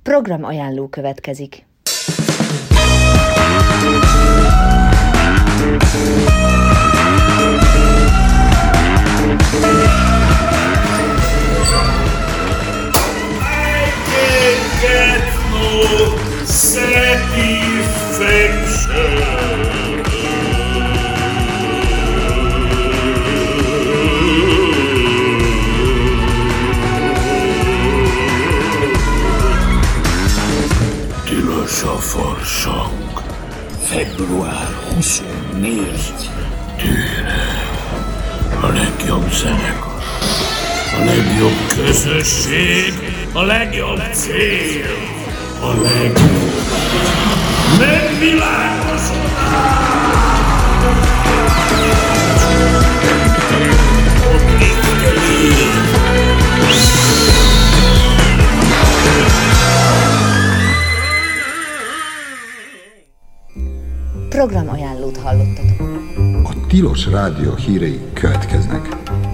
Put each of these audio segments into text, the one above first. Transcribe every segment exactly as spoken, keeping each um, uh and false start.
Program ajánló következik. Tilos a farsang. február huszonnégy. Tűre. A legjobb zenekar. A legjobb közösség. A legjobb cél. A legjobb megvilágosodás. Programajánlót hallottatok. A Tilos Rádió hírei következnek.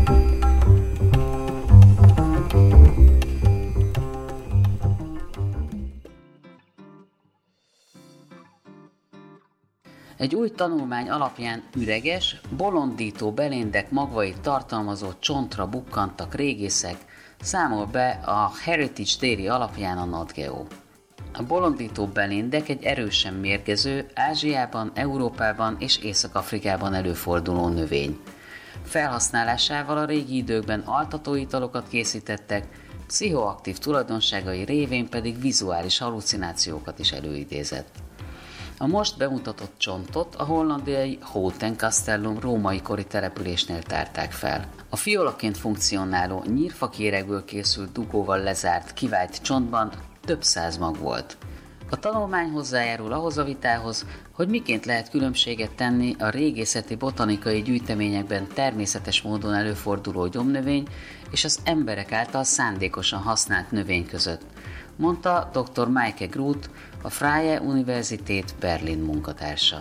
Egy új tanulmány alapján üreges, bolondító beléndek magvait tartalmazó csontra bukkantak régészek, számol be a Heritage Dairy alapján a NatGeo. A bolondító beléndek egy erősen mérgező, Ázsiában, Európában és Észak-Afrikában előforduló növény. Felhasználásával a régi időkben altatóitalokat készítettek, pszichoaktív tulajdonságai révén pedig vizuális hallucinációkat is előidézett. A most bemutatott csontot a hollandiai Houten Castellum római kori településnél tárták fel. A fiolaként funkcionáló nyírfakéregből készült dugóval lezárt, kivált csontban több száz mag volt. A tanulmány hozzájárul ahhoz a vitához, hogy miként lehet különbséget tenni a régészeti botanikai gyűjteményekben természetes módon előforduló gyomnövény és az emberek által szándékosan használt növény között, mondta dr. Maike Groth, a Freie Universität Berlin munkatársa.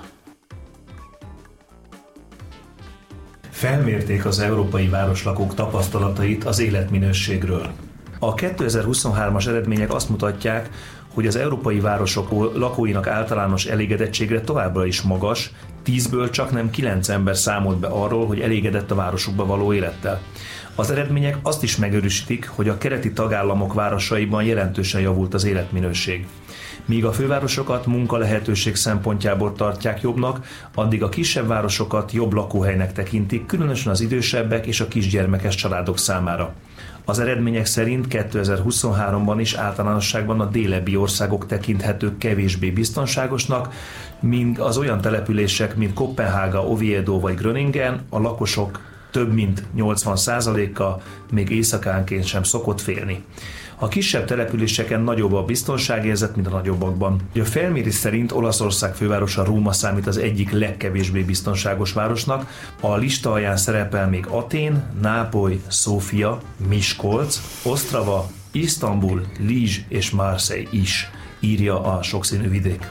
Felmérték az európai városlakók tapasztalatait az életminőségről. A kétezer-huszonhármas eredmények azt mutatják, hogy az európai városok lakóinak általános elégedettségre továbbra is magas, tízből csaknem kilenc ember számolt be arról, hogy elégedett a városukba való élettel. Az eredmények azt is megerősítik, hogy a keleti tagállamok városaiban jelentősen javult az életminőség. Míg a fővárosokat munkalehetőség szempontjából tartják jobbnak, addig a kisebb városokat jobb lakóhelynek tekintik, különösen az idősebbek és a kisgyermekes családok számára. Az eredmények szerint kétezer-huszonháromban is általánosságban a délebbi országok tekinthetők kevésbé biztonságosnak, mint az olyan települések, mint Koppenhága, Oviedo vagy Gröningen, a lakosok több mint nyolcvan százaléka még éjszakánként sem szokott félni. A kisebb településeken nagyobb a biztonságérzet, mint a nagyobbakban. A felmérés szerint Olaszország fővárosa Róma számít az egyik legkevésbé biztonságos városnak. A lista alján szerepel még Atén, Nápoly, Szófia, Miskolc, Osztrava, Isztambul, Lizs és Marseille is, írja a sokszínű vidék.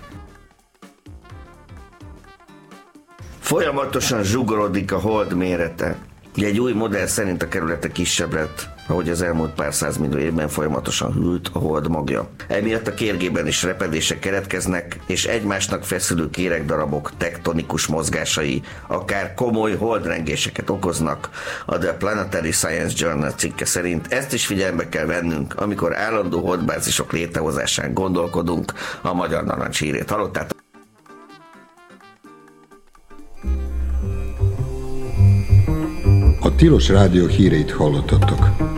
Folyamatosan zsugorodik a hold mérete. Egy új modell szerint a kerülete kisebb lett, ahogy az elmúlt pár százmillió évben folyamatosan hűlt a hold magja. Emiatt a kérgében is repedések keletkeznek, és egymásnak feszülő kéregdarabok tektonikus mozgásai akár komoly holdrengéseket okoznak. A The Planetary Science Journal cikke szerint ezt is figyelembe kell vennünk, amikor állandó holdbázisok létrehozásán gondolkodunk. A Magyar Narancs hírét hallottátok. A Tilos Rádió híreit hallottatok.